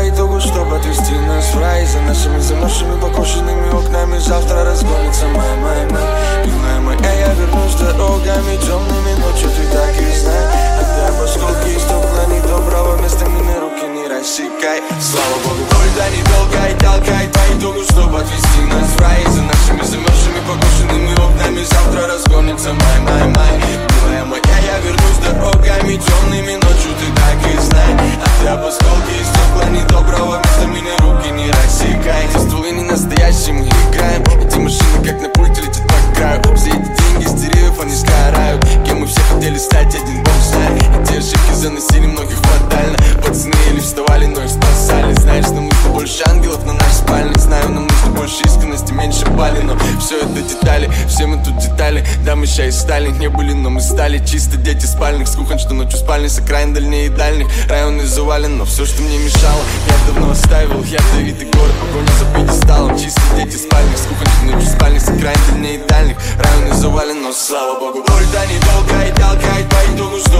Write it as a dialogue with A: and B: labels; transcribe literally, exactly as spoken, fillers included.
A: по итогу, чтобы отвезти нас в рай. За нашими замерзшими покошенными окнами завтра разгонится май, май, май. Милая моя, я вернусь дорогами темными ночью, ты так и знай. А ты об осколки и стекла недоброго места мины руки не рассекай. Слава Богу, боль да недолго и толкай по итогу, чтобы отвезти нас в рай. За нашими замерзшими покошенными окнами завтра разгонится май, май, май. Милая моя, я вернусь дорогами темными ночью, ты так и знай. А ты об осколки и стекла недоброго места мины руки не рассекай. Эти стволы не настоящие, мы играем. Эти машины как на пульте летят по краю. Все эти деньги с деревьев, они сгорают. Кем мы все хотели стать, один бог знает. Эти ошибки заносили многих фатально. Пацаны или вставали, но их спасали. Знаешь, нам нужно больше ангелов на наш спальник. Знаю, нам нужно больше искренности, меньше пали. Но все это детали, все мы тут детали. Да, мы ща и стали, не были, но мы стали. Чисто дети спальных, с кухонь, что ночью спальни. С окраин дальней и дальних, районы завален. Но все, что мне мешало, я давно оставил. Ядовитый город, погоня за пьедесталом. Чисто дети спальных, с кухонь, что ночью спальни. С окраин дальней и дальних, районы завален. Но слава Богу, боль да недолго и толкает по итогу.